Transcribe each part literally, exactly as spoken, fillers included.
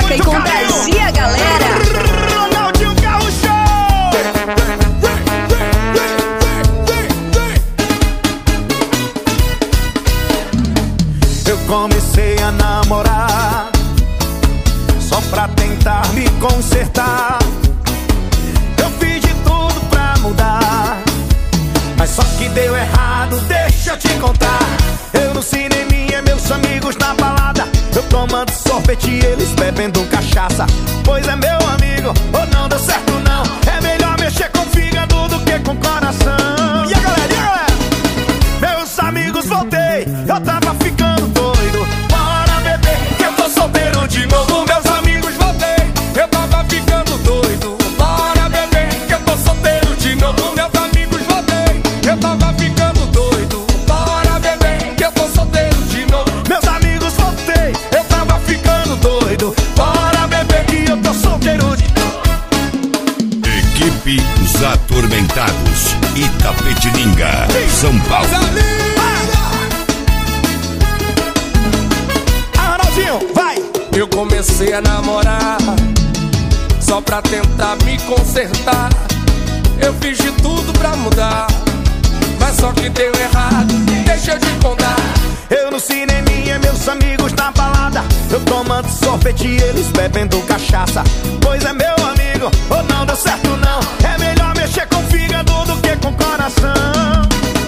música e contagia a galera. Ronaldinho Gaúcho. Eu comecei a namorar só pra tentar me consertar. Eu fiz de tudo pra mudar, mas só que deu errado, deixa eu te contar. Eu no cineminha, meus amigos na balada, eu tomando sorvete e eles bebendo cachaça. Pois é, meu amigo, ou não deu certo não. É melhor mexer com o fígado do que com o coração. E a galera, e a galera? Meus amigos, voltei, eu tava ficando doido. Bora beber, que eu tô solteiro de novo. Meus amigos, voltei, eu tava ficando doido. Bora beber, que eu tô solteiro de novo. Meus amigos, voltei, eu tava ficando doido. Bora beber, que eu tô solteiro de novo. Meus amigos, voltei, eu tava ficando doido. Bora beber, que eu tô solteiro de novo. Equipe Os Atormentados, Itapetininga, São Paulo. Ah, Ronaldinho, vai! Eu comecei a namorar só pra tentar me consertar. Eu fiz de tudo pra mudar, mas só que deu errado, deixa eu te contar. Eu no cineminha, meus amigos na balada, eu tomando sorvete e eles bebendo cachaça. Pois é, meu amigo, ou não deu certo não. É melhor mexer com o fígado do que com o coração.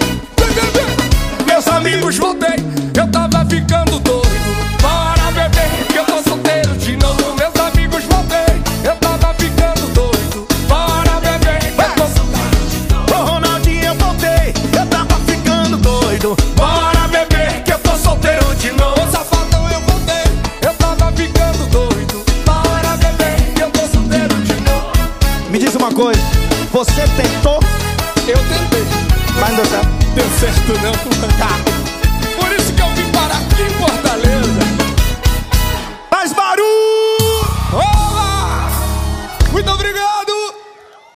Meus amigos, voltei, eu tava ficando doido. Bora beber, que eu tô solteiro de novo. Meus amigos, voltei, eu tava ficando doido. Bora beber, que eu tô solteiro de novo. Ô Ronaldinho, eu voltei, eu tava ficando doido. Bora beber, que eu tô solteiro de novo. Safadão, eu voltei, eu tava ficando doido. Bora beber, que eu tô solteiro de novo. Me diz uma coisa, você tentou, Eu tentei, mas não deu certo. deu certo não. Tá. Por isso que eu vim parar aqui em Fortaleza.